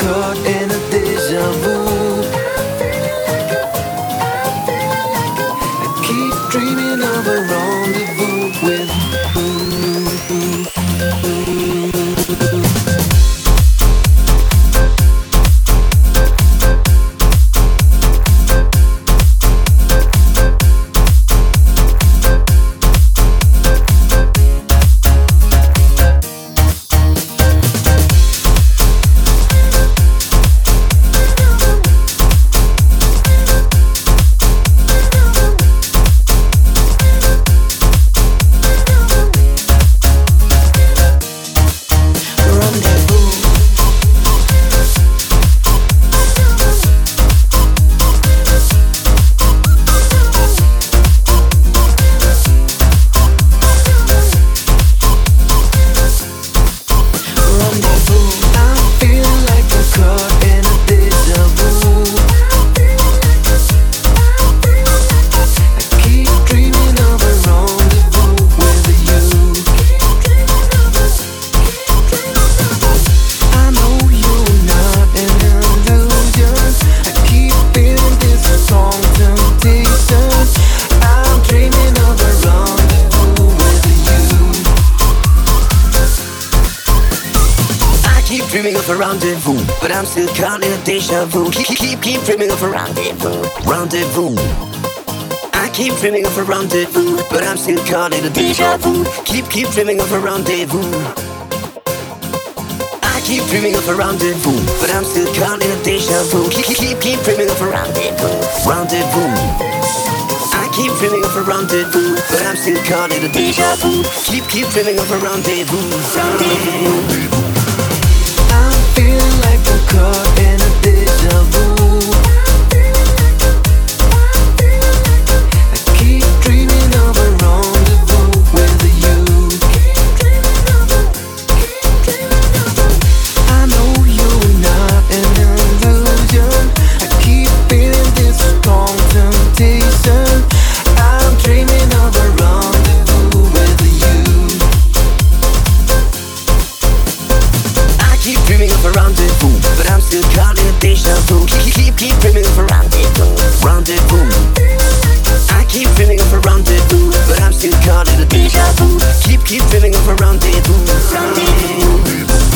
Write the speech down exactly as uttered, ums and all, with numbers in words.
caught in a deja vu. I keep dreaming of a rendezvous with you. Dreaming of a rendezvous, but I'm still caught in a deja vu. Keep, keep, keep dreaming of a rendezvous, rendezvous. I keep dreaming of a rendezvous, but I'm still caught in a deja vu. Keep, keep dreaming of a rendezvous. I keep dreaming of a rendezvous, but I'm still caught in a deja vu. Keep, keep, keep dreaming of a rendezvous, rendezvous. I keep dreaming of a rendezvous, but I'm still caught in a deja vu. Keep, keep dreaming of a rendezvous, rendezvous. Feeling like I'm caught in a deja vu. I keep dreaming of a rendezvous with you. I know you're not an illusion. I keep feeling this strong temptation. I'm dreaming of a rendezvous with you. Keep dreaming of a rendezvous, but I'm still caught in a deja vu. Keep, keep, keep dreaming of a rendezvous, rendezvous. I keep dreaming of a rendezvous, but I'm still caught in a deja vu. Keep, keep dreaming of a rendezvous, rendezvous.